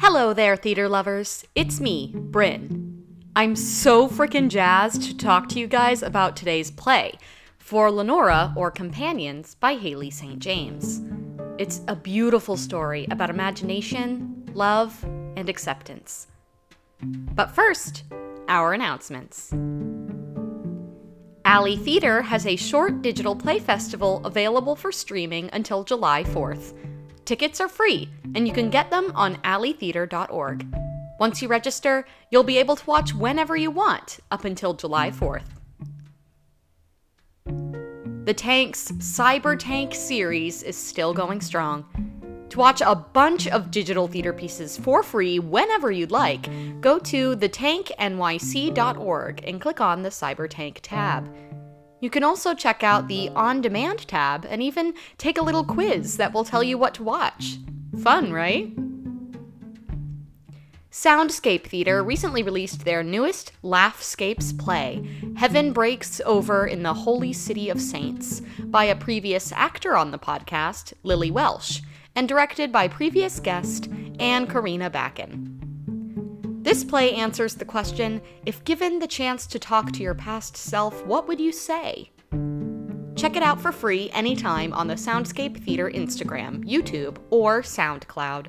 Hello there, theater lovers. It's me, Bryn. I'm so freaking jazzed to talk to you guys about today's play, For Lenora or Companions by Haley St. James. It's a beautiful story about imagination, love, and acceptance. But first, our announcements. Alley Theater has a short digital play festival available for streaming until July 4th. Tickets are free, and you can get them on alleytheater.org. Once you register, you'll be able to watch whenever you want, up until July 4th. The Tank's Cyber Tank series is still going strong. To watch a bunch of digital theater pieces for free whenever you'd like, go to thetanknyc.org and click on the Cyber Tank tab. You can also check out the On Demand tab and even take a little quiz that will tell you what to watch. Fun, right? Soundscape Theater recently released their newest Laughscapes play, Heaven Breaks Over in the Holy City of Saints, by a previous actor on the podcast, Lily Welsh, and directed by previous guest Anne Karina Backen. This play answers the question, if given the chance to talk to your past self, what would you say? Check it out for free anytime on the Soundscape Theater Instagram, YouTube, or SoundCloud.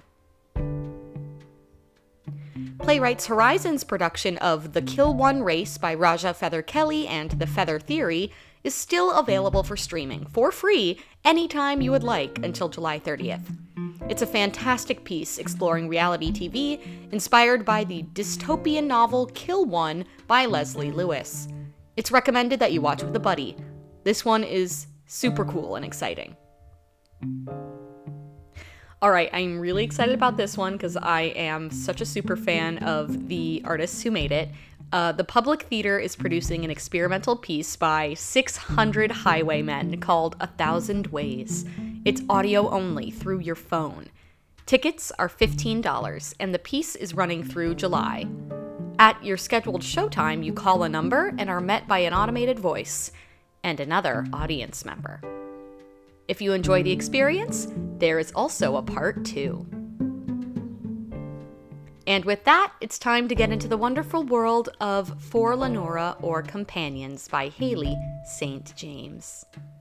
Playwrights Horizon's production of The Kill One Race by Raja Feather Kelly and The Feather Theory is still available for streaming for free anytime you would like until July 30th. It's a fantastic piece exploring reality TV inspired by the dystopian novel Kill One by Leslie Lewis. It's recommended that you watch with a buddy. This one is super cool and exciting. Alright, I'm really excited about this one because I am such a super fan of the artists who made it. The Public Theater is producing an experimental piece by 600 Highwaymen called 1,000 Ways. It's audio only through your phone. Tickets are $15, and the piece is running through July. At your scheduled showtime, you call a number and are met by an automated voice and another audience member. If you enjoy the experience, there is also a part 2. And with that, it's time to get into the wonderful world of For Lenora or Companions by Haley St. James.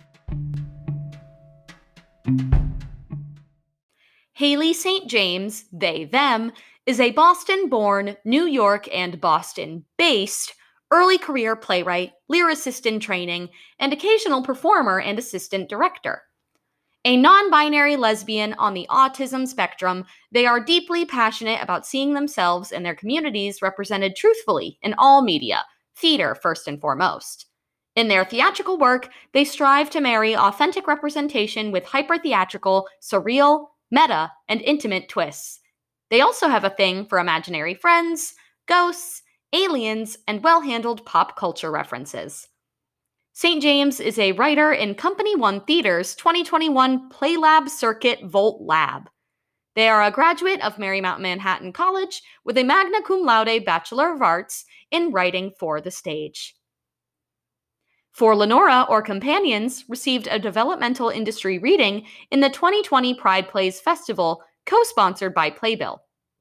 Haley St. James, they, them, is a Boston-born, New York and Boston-based early career playwright, lyricist in training, and occasional performer and assistant director. A non-binary lesbian on the autism spectrum, they are deeply passionate about seeing themselves and their communities represented truthfully in all media, theater first and foremost. In their theatrical work, they strive to marry authentic representation with hyper-theatrical, surreal, meta, and intimate twists. They also have a thing for imaginary friends, ghosts, aliens, and well-handled pop culture references. St. James is a writer in Company One Theater's 2021 PlayLab Circuit Volt Lab. They are a graduate of Marymount Manhattan College with a magna cum laude Bachelor of Arts in writing for the stage. For Lenora or Companions received a developmental industry reading in the 2020 Pride Plays Festival, co-sponsored by Playbill.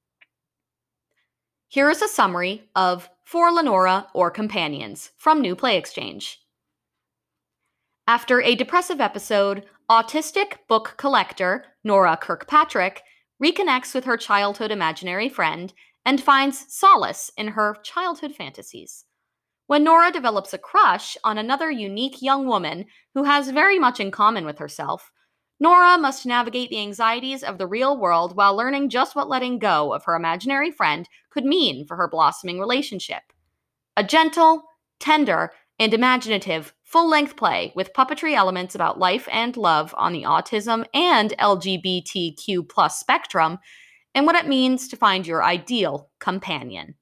Here is a summary of For Lenora or Companions from New Play Exchange. After a depressive episode, autistic book collector Nora Kirkpatrick reconnects with her childhood imaginary friend and finds solace in her childhood fantasies. When Nora develops a crush on another unique young woman who has very much in common with herself, Nora must navigate the anxieties of the real world while learning just what letting go of her imaginary friend could mean for her blossoming relationship. A gentle, tender, and imaginative full-length play with puppetry elements about life and love on the autism and LGBTQ+ spectrum, and what it means to find your ideal companion.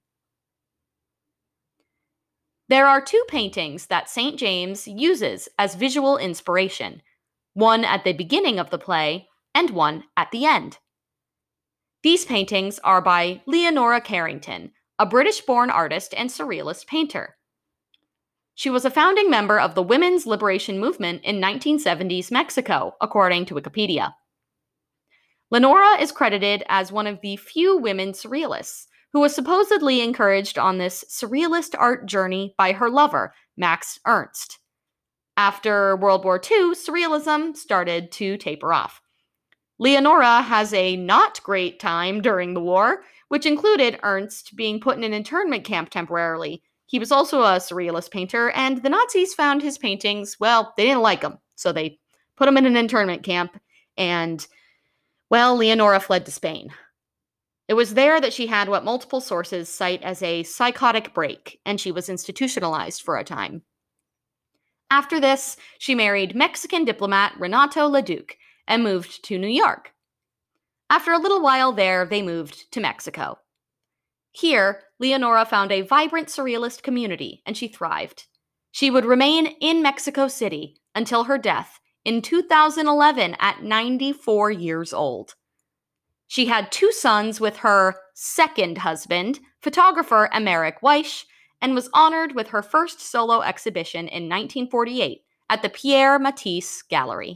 There are 2 paintings that St. James uses as visual inspiration, one at the beginning of the play and one at the end. These paintings are by Leonora Carrington, a British-born artist and surrealist painter. She was a founding member of the Women's Liberation Movement in 1970s Mexico, according to Wikipedia. Lenora is credited as one of the few women surrealists who was supposedly encouraged on this surrealist art journey by her lover, Max Ernst. After World War II, surrealism started to taper off. Leonora has a not great time during the war, which included Ernst being put in an internment camp temporarily. He was also a surrealist painter, and the Nazis found his paintings, well, they didn't like them, so they put him in an internment camp, and, well, Leonora fled to Spain. It was there that she had what multiple sources cite as a psychotic break, and she was institutionalized for a time. After this, she married Mexican diplomat Renato Leduc and moved to New York. After a little while there, they moved to Mexico. Here, Leonora found a vibrant surrealist community, and she thrived. She would remain in Mexico City until her death in 2011 at 94 years old. She had 2 sons with her second husband, photographer Emeric Weiss, and was honored with her first solo exhibition in 1948 at the Pierre Matisse Gallery.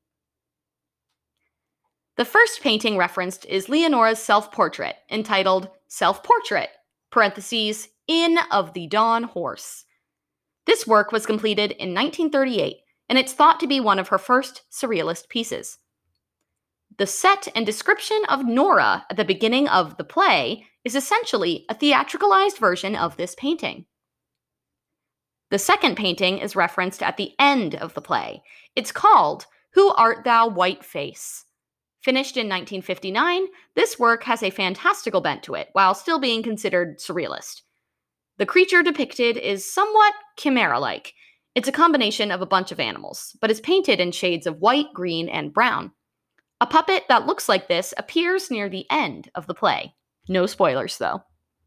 The first painting referenced is Leonora's self-portrait, entitled Self-Portrait, parentheses, Inn of the Dawn Horse. This work was completed in 1938, and it's thought to be one of her first surrealist pieces. The set and description of Nora at the beginning of the play is essentially a theatricalized version of this painting. The second painting is referenced at the end of the play. It's called Who Art Thou, White Face? Finished in 1959, this work has a fantastical bent to it, while still being considered surrealist. The creature depicted is somewhat chimera-like. It's a combination of a bunch of animals, but is painted in shades of white, green, and brown. A puppet that looks like this appears near the end of the play. No spoilers, though.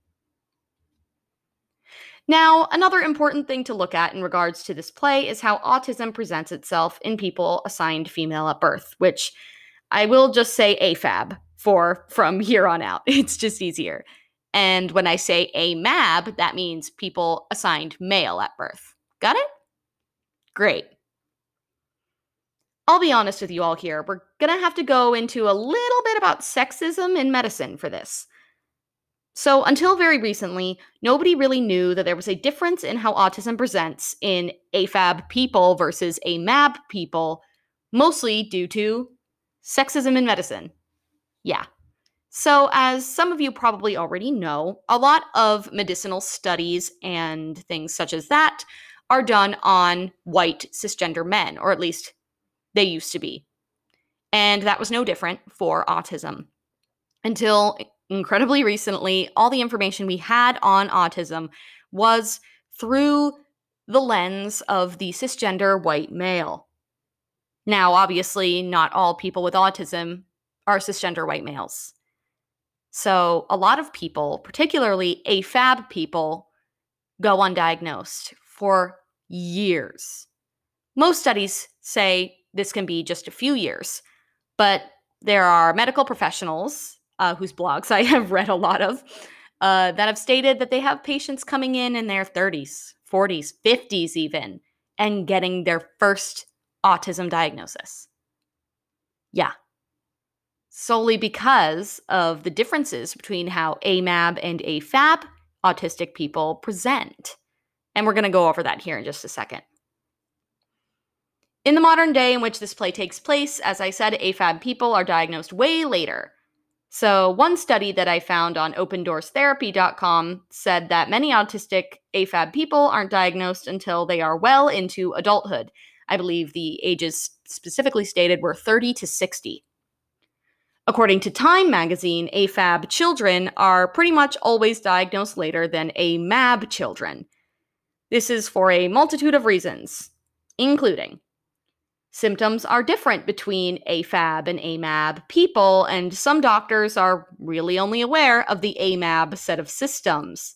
Now, another important thing to look at in regards to this play is how autism presents itself in people assigned female at birth, which I will just say AFAB from here on out. It's just easier. And when I say AMAB, that means people assigned male at birth. Got it? Great. I'll be honest with you all here. We're going to have to go into a little bit about sexism in medicine for this. So until very recently, nobody really knew that there was a difference in how autism presents in AFAB people versus AMAB people, mostly due to sexism in medicine. Yeah. So as some of you probably already know, a lot of medicinal studies and things such as that are done on white cisgender men, or at least they used to be. And that was no different for autism. Until incredibly recently, all the information we had on autism was through the lens of the cisgender white male. Now, obviously, not all people with autism are cisgender white males. So a lot of people, particularly AFAB people, go undiagnosed for years. Most studies say this can be just a few years, but there are medical professionals whose blogs I have read a lot of that have stated that they have patients coming in their 30s, 40s, 50s even, and getting their first autism diagnosis. Yeah. Solely because of the differences between how AMAB and AFAB autistic people present. And we're going to go over that here in just a second. In the modern day in which this play takes place, as I said, AFAB people are diagnosed way later. So one study that I found on OpenDoorsTherapy.com said that many autistic AFAB people aren't diagnosed until they are well into adulthood. I believe the ages specifically stated were 30 to 60. According to Time magazine, AFAB children are pretty much always diagnosed later than AMAB children. This is for a multitude of reasons, including symptoms are different between AFAB and AMAB people, and some doctors are really only aware of the AMAB set of symptoms.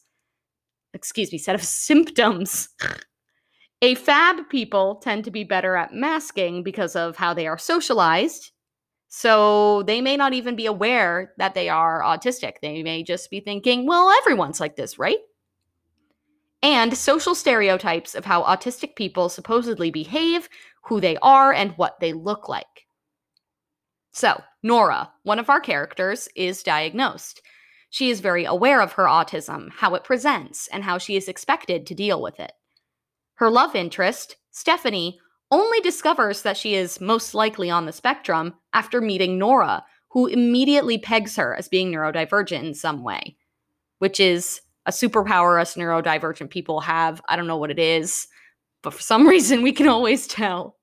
AFAB people tend to be better at masking because of how they are socialized, so they may not even be aware that they are autistic. They may just be thinking, well, everyone's like this, right? And social stereotypes of how autistic people supposedly behave, who they are, and what they look like. So, Nora, one of our characters, is diagnosed. She is very aware of her autism, how it presents, and how she is expected to deal with it. Her love interest, Stephanie, only discovers that she is most likely on the spectrum after meeting Nora, who immediately pegs her as being neurodivergent in some way, which is a superpower us neurodivergent people have. I don't know what it is, but for some reason we can always tell.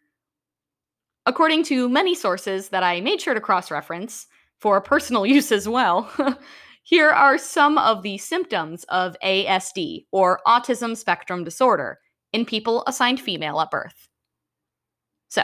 According to many sources that I made sure to cross-reference for personal use as well, here are some of the symptoms of ASD, or Autism Spectrum Disorder, in people assigned female at birth. So,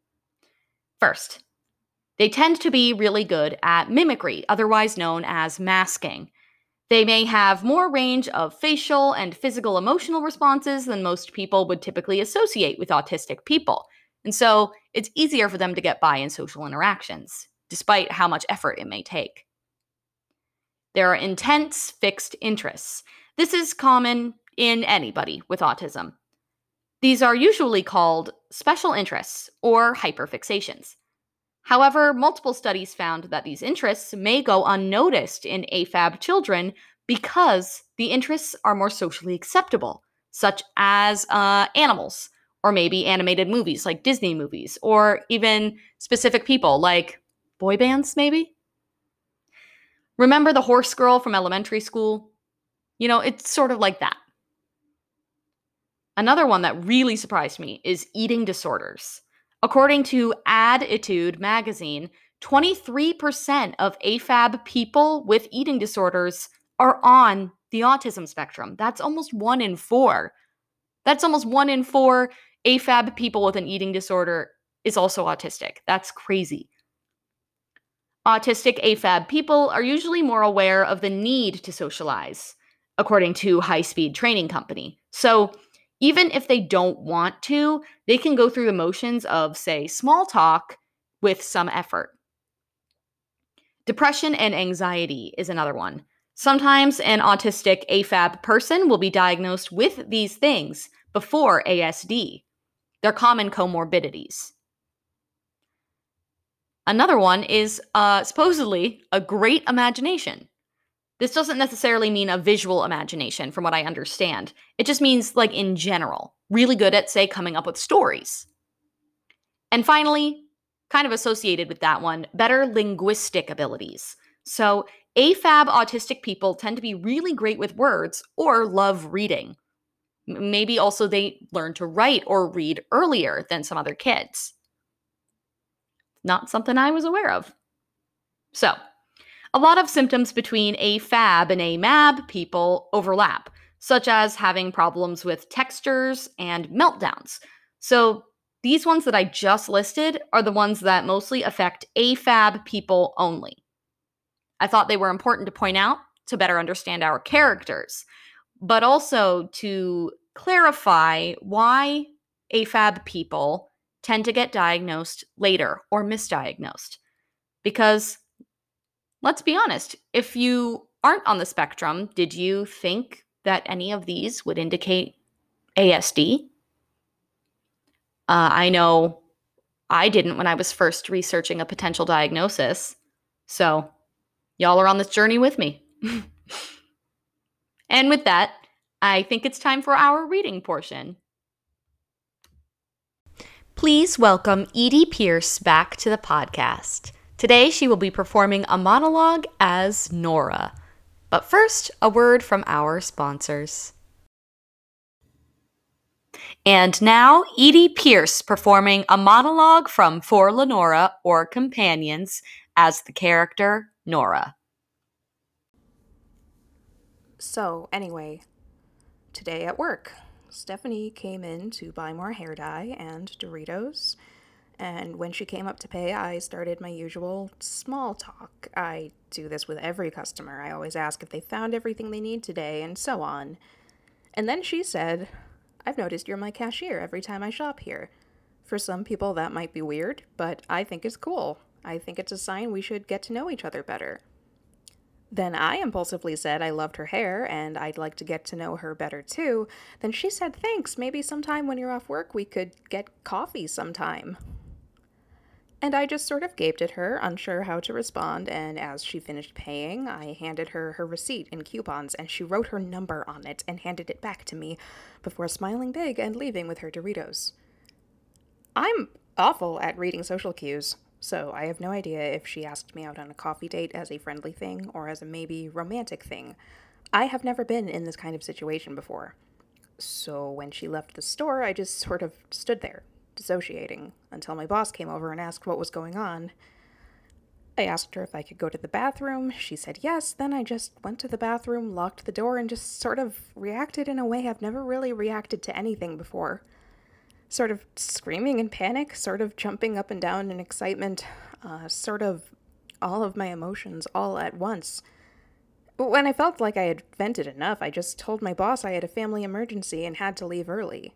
first, they tend to be really good at mimicry, otherwise known as masking. They may have more range of facial and physical emotional responses than most people would typically associate with autistic people, and so it's easier for them to get by in social interactions, despite how much effort it may take. There are intense fixed interests. This is common in anybody with autism. These are usually called special interests or hyperfixations. However, multiple studies found that these interests may go unnoticed in AFAB children because the interests are more socially acceptable, such as animals, or maybe animated movies like Disney movies, or even specific people like boy bands, maybe? Remember the horse girl from elementary school? It's sort of like that. Another one that really surprised me is eating disorders. According to Additude magazine, 23% of AFAB people with eating disorders are on the autism spectrum. That's almost 1 in 4. That's almost 1 in 4 AFAB people with an eating disorder is also autistic. That's crazy. Autistic AFAB people are usually more aware of the need to socialize, according to High Speed Training Company. So, even if they don't want to, they can go through the motions of, say, small talk with some effort. Depression and anxiety is another one. Sometimes an autistic AFAB person will be diagnosed with these things before ASD. They're common comorbidities. Another one is supposedly a great imagination. This doesn't necessarily mean a visual imagination, from what I understand. It just means, like, in general, really good at, say, coming up with stories. And finally, kind of associated with that one, better linguistic abilities. So, AFAB autistic people tend to be really great with words or love reading. Maybe also they learn to write or read earlier than some other kids. Not something I was aware of. So, a lot of symptoms between AFAB and AMAB people overlap, such as having problems with textures and meltdowns. So, these ones that I just listed are the ones that mostly affect AFAB people only. I thought they were important to point out to better understand our characters, but also to clarify why AFAB people tend to get diagnosed later or misdiagnosed. Because let's be honest, if you aren't on the spectrum, did you think that any of these would indicate ASD? I know I didn't when I was first researching a potential diagnosis. So, y'all are on this journey with me. And with that, I think it's time for our reading portion. Please welcome Edie Pierce back to the podcast. Today, she will be performing a monologue as Nora. But first, a word from our sponsors. And now, Edie Pierce performing a monologue from For Lenora, or Companions, as the character Nora. So, anyway, today at work, Stephanie came in to buy more hair dye and Doritos. And when she came up to pay, I started my usual small talk. I do this with every customer. I always ask if they found everything they need today, and so on. And then she said, "I've noticed you're my cashier every time I shop here." For some people that might be weird, but I think it's cool. I think it's a sign we should get to know each other better. Then I impulsively said I loved her hair and I'd like to get to know her better too. Then she said, "Thanks, maybe sometime when you're off work we could get coffee sometime." And I just sort of gaped at her, unsure how to respond, and as she finished paying, I handed her her receipt and coupons, and she wrote her number on it and handed it back to me before smiling big and leaving with her Doritos. I'm awful at reading social cues, so I have no idea if she asked me out on a coffee date as a friendly thing or as a maybe romantic thing. I have never been in this kind of situation before. So when she left the store, I just sort of stood there, dissociating, until my boss came over and asked what was going on. I asked her if I could go to the bathroom. She said yes. Then I just went to the bathroom, locked the door, and just sort of reacted in a way I've never really reacted to anything before. Sort of screaming in panic, sort of jumping up and down in excitement, sort of all of my emotions all at once. When I felt like I had vented enough, I just told my boss I had a family emergency and had to leave early.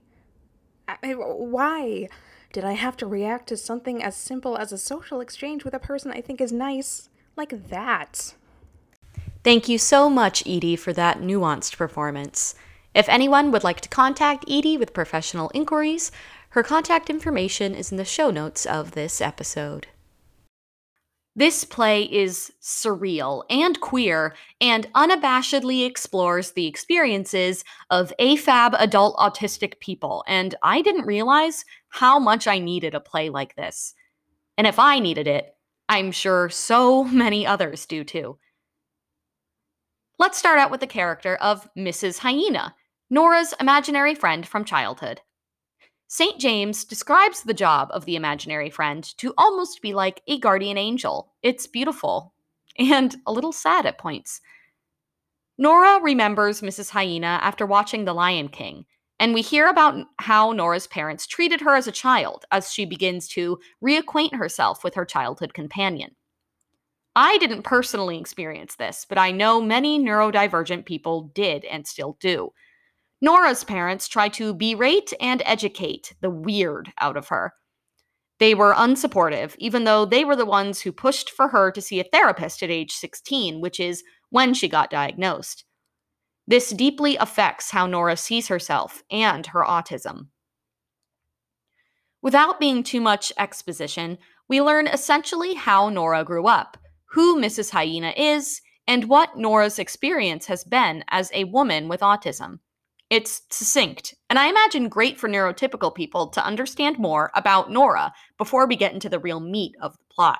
Why did I have to react to something as simple as a social exchange with a person I think is nice like that? Thank you so much, Edie, for that nuanced performance. If anyone would like to contact Edie with professional inquiries, her contact information is in the show notes of this episode. This play is surreal and queer and unabashedly explores the experiences of AFAB adult autistic people, and I didn't realize how much I needed a play like this. And if I needed it, I'm sure so many others do too. Let's start out with the character of Mrs. Hyena, Nora's imaginary friend from childhood. St. James describes the job of the imaginary friend to almost be like a guardian angel. It's beautiful and a little sad at points. Nora remembers Mrs. Hyena after watching The Lion King, and we hear about how Nora's parents treated her as a child as she begins to reacquaint herself with her childhood companion. I didn't personally experience this, but I know many neurodivergent people did and still do. Nora's parents try to berate and educate the weird out of her. They were unsupportive, even though they were the ones who pushed for her to see a therapist at age 16, which is when she got diagnosed. This deeply affects how Nora sees herself and her autism. Without being too much exposition, we learn essentially how Nora grew up, who Mrs. Hyena is, and what Nora's experience has been as a woman with autism. It's succinct, and I imagine great for neurotypical people to understand more about Nora before we get into the real meat of the plot.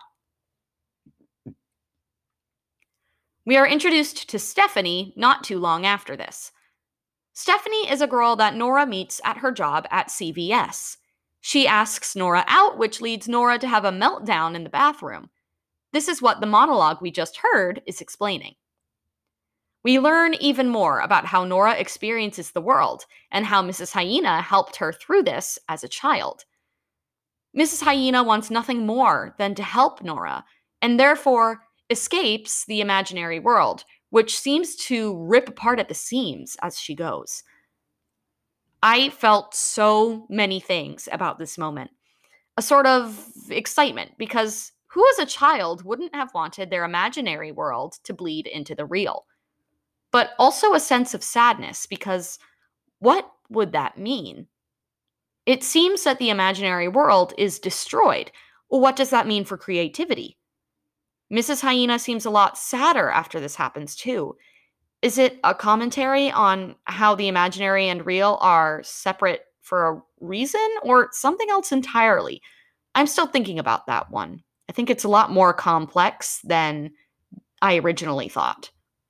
We are introduced to Stephanie not too long after this. Stephanie is a girl that Nora meets at her job at CVS. She asks Nora out, which leads Nora to have a meltdown in the bathroom. This is what the monologue we just heard is explaining. We learn even more about how Nora experiences the world and how Mrs. Hyena helped her through this as a child. Mrs. Hyena wants nothing more than to help Nora, and therefore escapes the imaginary world, which seems to rip apart at the seams as she goes. I felt so many things about this moment. A sort of excitement, because who as a child wouldn't have wanted their imaginary world to bleed into the real? But also a sense of sadness, because what would that mean? It seems that the imaginary world is destroyed. Well, what does that mean for creativity? Mrs. Hyena seems a lot sadder after this happens, too. Is it a commentary on how the imaginary and real are separate for a reason, or something else entirely? I'm still thinking about that one. I think it's a lot more complex than I originally thought.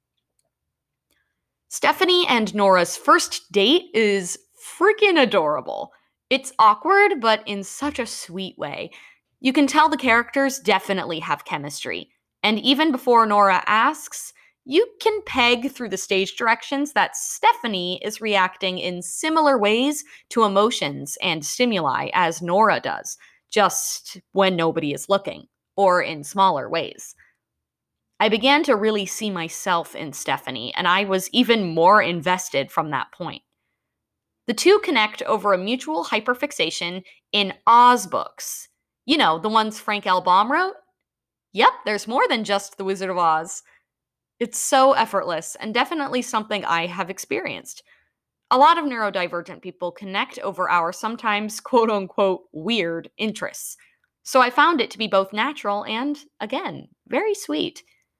Stephanie and Nora's first date is freaking adorable. It's awkward, but in such a sweet way. You can tell the characters definitely have chemistry. And even before Nora asks, you can peg through the stage directions that Stephanie is reacting in similar ways to emotions and stimuli as Nora does, just when nobody is looking, or in smaller ways. I began to really see myself in Stephanie, and I was even more invested from that point. The two connect over a mutual hyperfixation in Oz books. You know, the ones Frank L. Baum wrote? Yep, there's more than just The Wizard of Oz. It's so effortless, and definitely something I have experienced. A lot of neurodivergent people connect over our sometimes quote-unquote weird interests. So I found it to be both natural and, again, very sweet.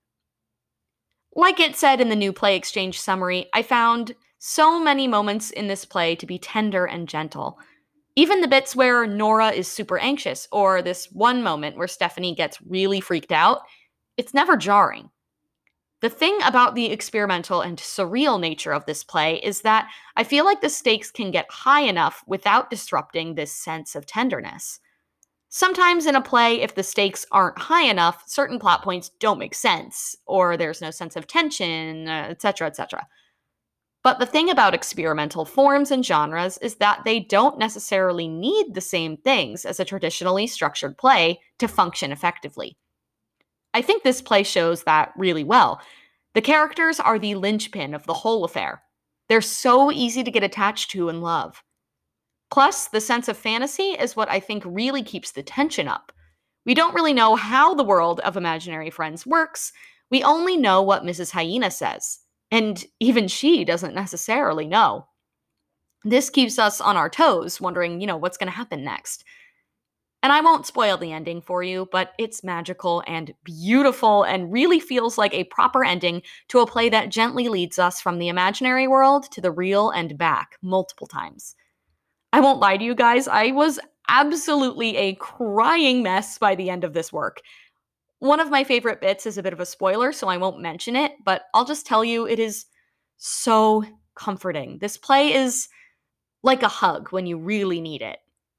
Like it said in the new play exchange summary, I found so many moments in this play to be tender and gentle. Even the bits where Nora is super anxious, or this one moment where Stephanie gets really freaked out, it's never jarring. The thing about the experimental and surreal nature of this play is that I feel like the stakes can get high enough without disrupting this sense of tenderness. Sometimes in a play, if the stakes aren't high enough, certain plot points don't make sense, or there's no sense of tension, etc., etc. But the thing about experimental forms and genres is that they don't necessarily need the same things as a traditionally structured play to function effectively. I think this play shows that really well. The characters are the linchpin of the whole affair. They're so easy to get attached to and love. Plus, the sense of fantasy is what I think really keeps the tension up. We don't really know how the world of imaginary friends works. We only know what Mrs. Hyena says. And even she doesn't necessarily know. This keeps us on our toes, wondering, what's going to happen next. And I won't spoil the ending for you, but it's magical and beautiful and really feels like a proper ending to a play that gently leads us from the imaginary world to the real and back multiple times. I won't lie to you guys, I was absolutely a crying mess by the end of this work. One of my favorite bits is a bit of a spoiler, so I won't mention it, but I'll just tell you it is so comforting. This play is like a hug when you really need it.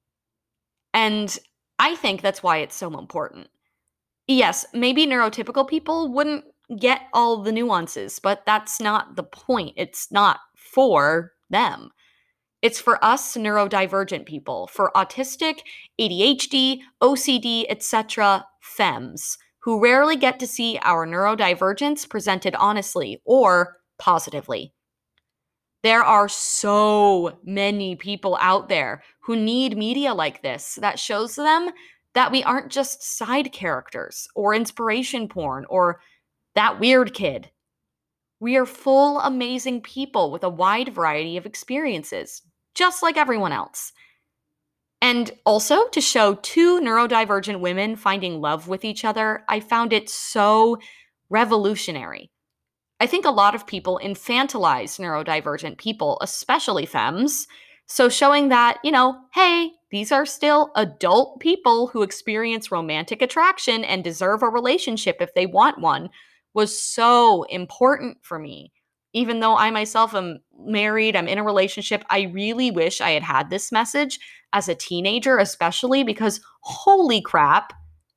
And I think that's why it's so important. Yes, maybe neurotypical people wouldn't get all the nuances, but that's not the point. It's not for them. It's for us neurodivergent people, for autistic, ADHD, OCD, etc. femmes, who rarely get to see our neurodivergence presented honestly or positively. There are so many people out there who need media like this that shows them that we aren't just side characters or inspiration porn or that weird kid. We are full, amazing people with a wide variety of experiences, just like everyone else. And also, to show two neurodivergent women finding love with each other, I found it so revolutionary. I think a lot of people infantilize neurodivergent people, especially femmes. So showing that, hey, these are still adult people who experience romantic attraction and deserve a relationship if they want one was so important for me. Even though I myself am married, I'm in a relationship, I really wish I had had this message as a teenager, especially because holy crap,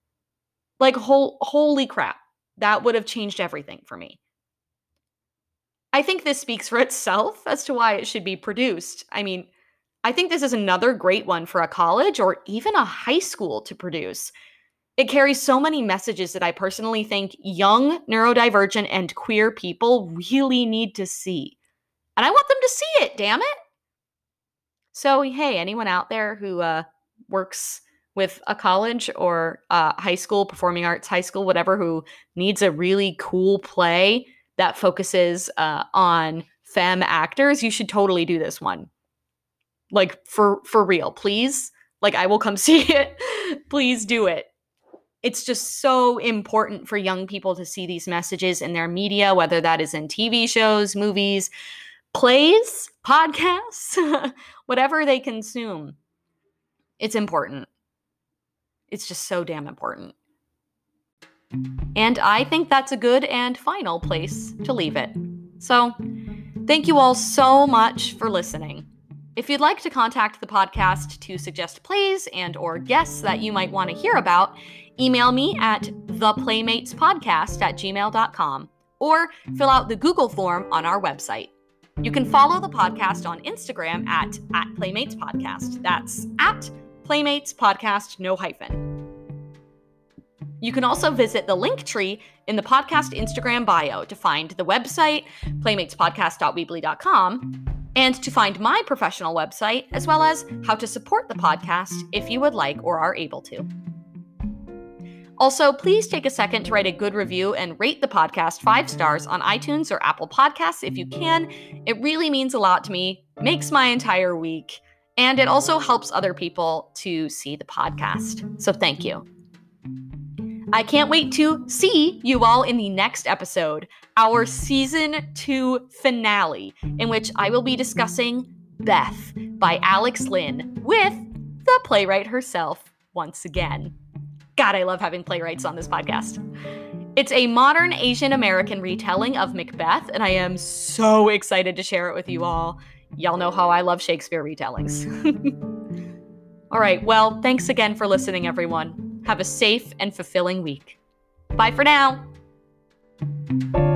holy crap, that would have changed everything for me. I think this speaks for itself as to why it should be produced. I mean, I think this is another great one for a college or even a high school to produce. It carries so many messages that I personally think young, neurodivergent, and queer people really need to see. And I want them to see it, damn it! So, hey, anyone out there who works with a college or high school, performing arts high school, whatever, who needs a really cool play that focuses on femme actors, you should totally do this one. For real, please. I will come see it. Please do it. It's just so important for young people to see these messages in their media, whether that is in TV shows, movies, plays, podcasts, whatever they consume. It's important. It's just so damn important. And I think that's a good and final place to leave it. So, thank you all so much for listening. If you'd like to contact the podcast to suggest plays and or guests that you might want to hear about, email me at theplaymatespodcast@gmail.com or fill out the Google form on our website. You can follow the podcast on Instagram at @playmatespodcast. That's @playmatespodcast, no hyphen. You can also visit the link tree in the podcast Instagram bio to find the website, playmatespodcast.weebly.com, and to find my professional website, as well as how to support the podcast if you would like or are able to. Also, please take a second to write a good review and rate the podcast 5 stars on iTunes or Apple Podcasts if you can. It really means a lot to me, makes my entire week, And it also helps other people to see the podcast. So thank you. I can't wait to see you all in the next episode, our season 2 finale, in which I will be discussing Beth by Alex Lynn with the playwright herself once again. God, I love having playwrights on this podcast. It's a modern Asian American retelling of Macbeth, and I am so excited to share it with you all. Y'all know how I love Shakespeare retellings. All right, well, thanks again for listening, everyone. Have a safe and fulfilling week. Bye for now.